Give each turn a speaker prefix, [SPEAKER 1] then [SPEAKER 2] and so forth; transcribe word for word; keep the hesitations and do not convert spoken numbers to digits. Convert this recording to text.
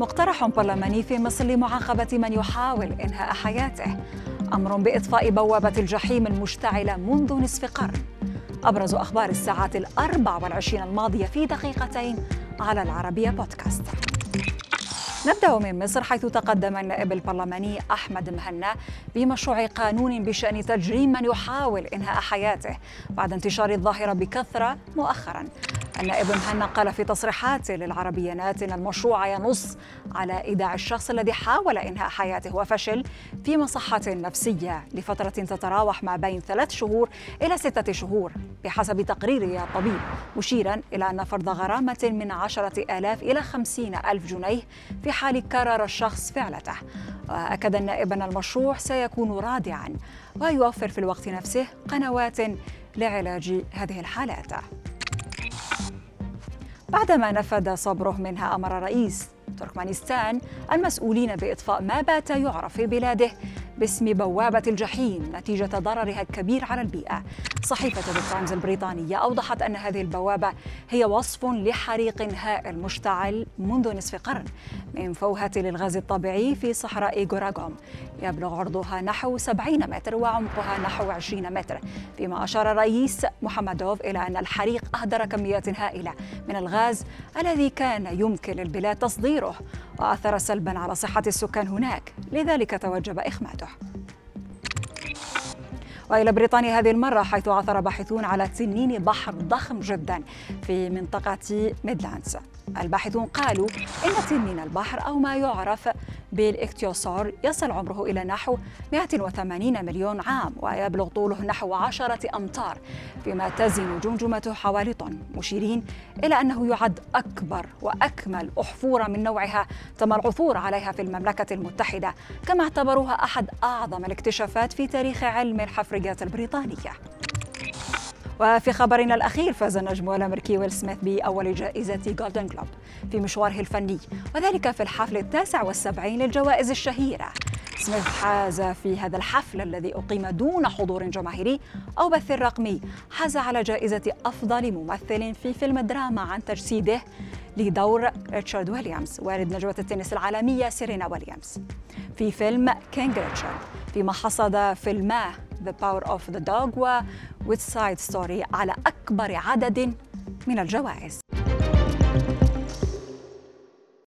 [SPEAKER 1] مقترح برلماني في مصر لمعاقبة من يحاول إنهاء حياته. أمر بإطفاء بوابة الجحيم المشتعلة منذ نصف قرن. أبرز أخبار الساعات الأربع والعشرين الماضية في دقيقتين على العربية بودكاست. نبدأ من مصر، حيث تقدم النائب البرلماني أحمد مهنا بمشروع قانون بشأن تجريم من يحاول إنهاء حياته بعد انتشار الظاهرة بكثرة مؤخراً. النائب مهنا قال في تصريحات للعربيات إن المشروع ينص على إيداع الشخص الذي حاول إنهاء حياته وفشل في مصحة نفسية لفترة تتراوح ما بين ثلاث شهور إلى ستة شهور بحسب تقرير الطبيب، مشيرا إلى أن فرض غرامة من عشرة آلاف إلى خمسين ألف جنيه في حال كرر الشخص فعلته. وأكد النائب أن المشروع سيكون رادعا ويوفر في الوقت نفسه قنوات لعلاج هذه الحالات. بعدما نفذ صبره منها، أمر رئيس تركمانستان المسؤولين بإطفاء ما بات يعرف في بلاده باسم بوابة الجحيم نتيجة ضررها الكبير على البيئة. صحيفة ذا تايمز البريطانية أوضحت أن هذه البوابة هي وصف لحريق هائل مشتعل منذ نصف قرن من فوهة للغاز الطبيعي في صحراء غوراغوم، يبلغ عرضها نحو سبعين متر وعمقها نحو عشرين متر، فيما أشار الرئيس محمدوف إلى أن الحريق أهدر كميات هائلة من الغاز الذي كان يمكن للبلاد تصديره وأثر سلبا على صحة السكان هناك، لذلك توجب إخماده. وإلى بريطانيا هذه المرة، حيث عثر باحثون على تنين بحر ضخم جدا في منطقة ميدلاندز. الباحثون قالوا إن تنين البحر أو ما يعرف بالإكتيوسور يصل عمره إلى نحو مئة وثمانين مليون عام ويبلغ طوله نحو عشرة أمتار، فيما تزن جمجمته حوالي طن، مشيرين إلى أنه يعد أكبر وأكمل أحفورة من نوعها تم العثور عليها في المملكة المتحدة، كما اعتبروها أحد أعظم الاكتشافات في تاريخ علم الحفريات البريطانية. وفي خبرنا الأخير، فاز النجم الأمريكي ويل سميث بأول جائزة جولدن جلوب في مشواره الفني، وذلك في الحفل التاسع والسبعين للجوائز الشهيرة. سميث حاز في هذا الحفل الذي أقيم دون حضور جماهيري أو بث رقمي، حاز على جائزة أفضل ممثل في فيلم دراما عن تجسيده لدور ريتشارد ويليامز والد نجمة التنس العالمية سيرينا ويليامز في فيلم كينغ ريتشارد، فيما حصد فيلماه The Power of the Dog و West Side Story على أكبر عدد من الجوائز.